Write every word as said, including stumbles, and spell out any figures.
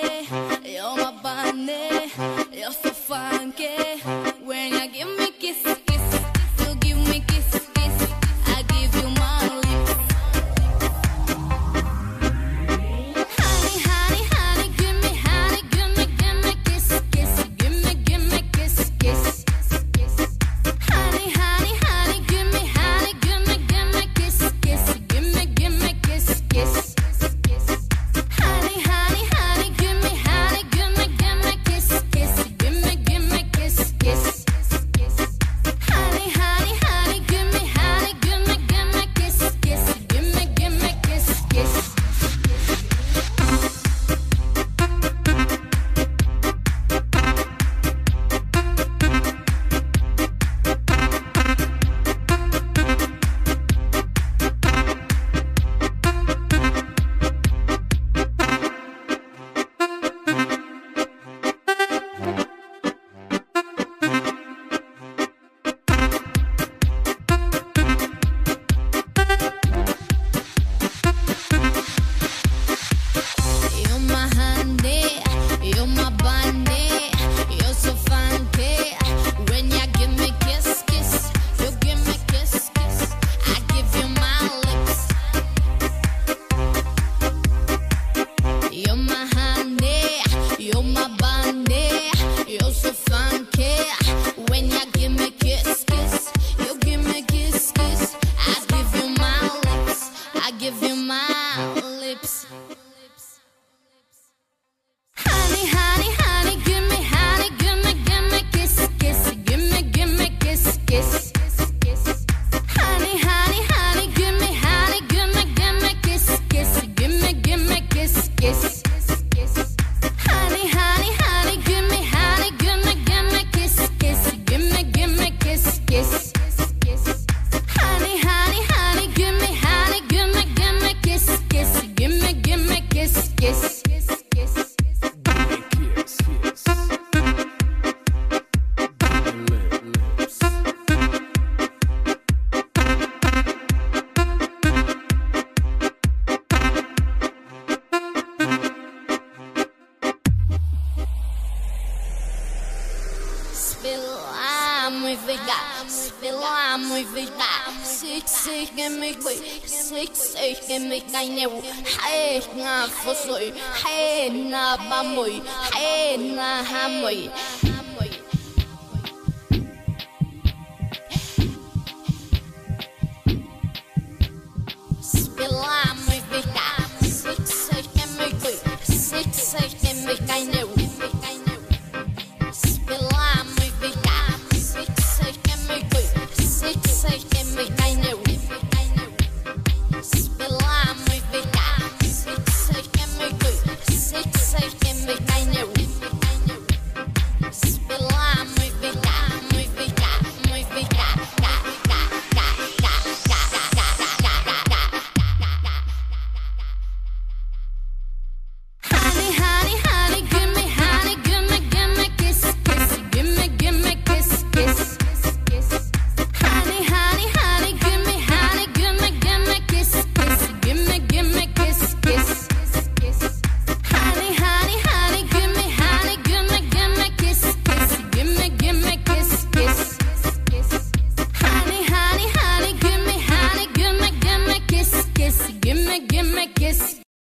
bunny, you're my bunny, you're so funky. When you give me kiss, kiss, you give me kiss, kiss, I give you my lips. Honey, honey, honey, give me, honey, give me, give me kiss, kiss, give me, give me kiss, kiss. Honey, honey, honey, give me, honey, give me, give me kiss, kiss, give me, give me kiss, kiss. Honey, honey, honey, give me, honey, give me, give me kiss, kiss, give me, give me kiss, kiss. Honey, honey, honey, give me, honey, give me, give me kiss, kiss, give me, give me kiss, kiss. You're my honey, you're my bunny, you're so funky. When you give me kiss, kiss, you give me kiss, kiss, I give you my lips. You're my honey, you're my bunny, you're so funky. When you give me kiss, kiss, you give me kiss, kiss, I give you my lips, I give you my lips. Honey, honey, honey, give me, honey, give me, give me kiss, kiss, give me, give me kiss, kiss. Honey, honey, honey, give me, honey, give me, give me kiss, kiss, give me, give me kiss, kiss. Honey, honey, honey, give me, honey, give me, give me kiss, kiss, give me, give me kiss, kiss. Honey, honey, honey, give me, honey, give me, give me kiss, kiss, give me, give me kiss, kiss. Spilla música, spilla música, sick sick em mig quỷ, sick sick em mig ngay nèo, hay na phô sủi, hay na ba mùi, hay na ha mùi. Spilla música, sick sick em mig quỷ, sick sick em mig ngay nèo.